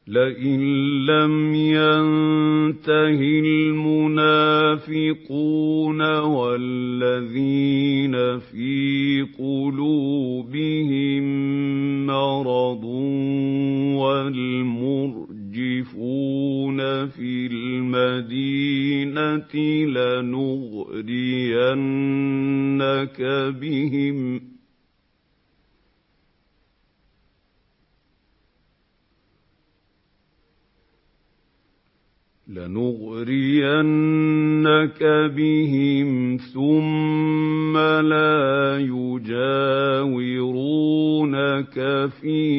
لئن لم ينته المنافقون والذين في قلوبهم مرض والمرجفون في المدينة لنغرينك بهم ثم لا يجاورونك فيها